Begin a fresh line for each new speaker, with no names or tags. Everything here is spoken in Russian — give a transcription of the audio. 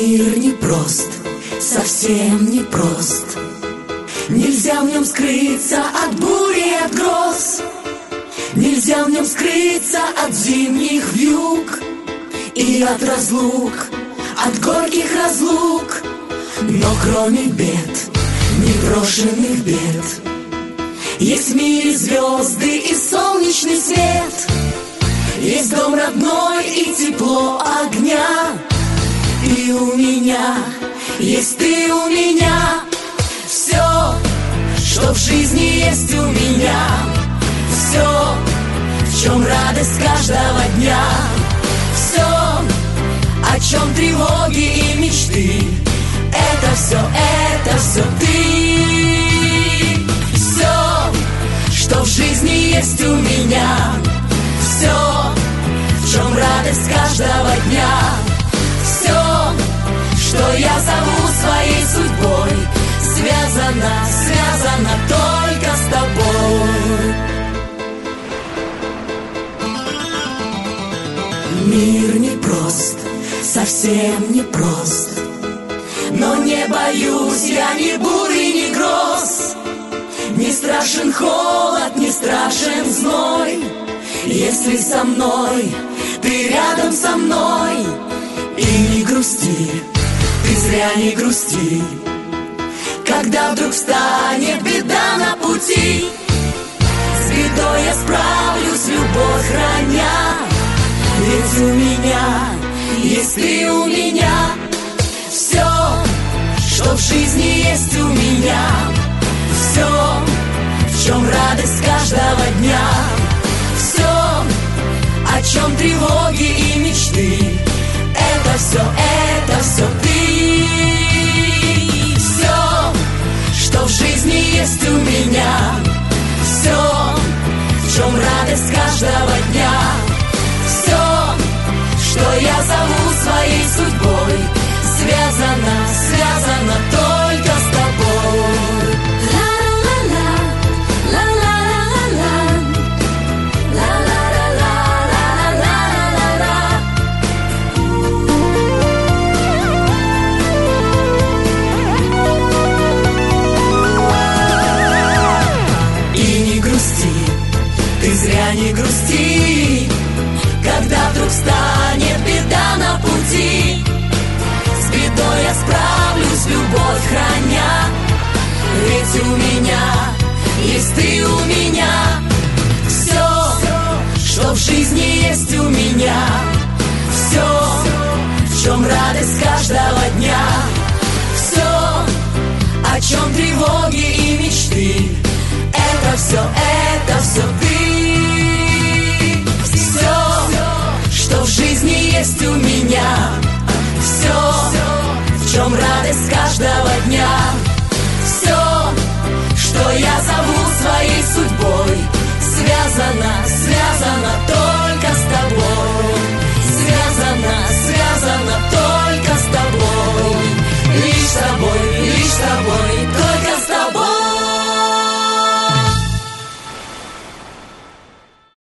Мир непрост, совсем непрост. Нельзя в нем скрыться от бури и от гроз. Нельзя в нем скрыться от зимних вьюг и от разлук, от горьких разлук. Но кроме бед, непрошенных бед, есть в мире звезды и солнечный свет. Есть дом родной и тепло огня. И у меня есть ты у меня. Все, что в жизни есть у меня. Все, в чем радость каждого дня. Все, о чем тревоги и мечты. Это все ты. Все, что в жизни есть у меня. Все, в чем радость каждого дня. Все, что я зову своей судьбой, связано только с тобой. Мир непрост, совсем непрост. Но не боюсь я ни бури, ни гроз. Не страшен холод, не страшен зной. Если со мной, ты рядом со мной. И не грусти, ты зря не грусти. Когда вдруг встанет беда на пути, с бедой я справлюсь, любовь храня. Ведь у меня есть ты у меня. Все, что в жизни есть у меня. Все, в чем радость каждого дня. Все, о чем тревоги и мечты. Это все ты. Все, что в жизни есть у меня. Все, в чем радость каждого дня. Все, что я зову своей судьбой, связано только с тобой. Ты зря не грусти, когда вдруг станет беда на пути. С бедой я справлюсь, любовь храня. Ведь у меня есть ты у меня. Все, что в жизни есть